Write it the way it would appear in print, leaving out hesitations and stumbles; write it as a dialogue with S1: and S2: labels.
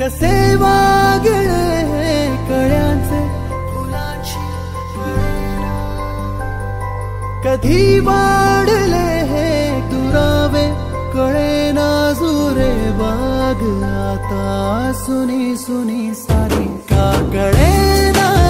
S1: कसे वागले हे कळ्यांचे फुलांची कळेना, कधी वाढले हे दुरावे कळेना जुरे बाग आता सुनी सुनी सारी का कळेना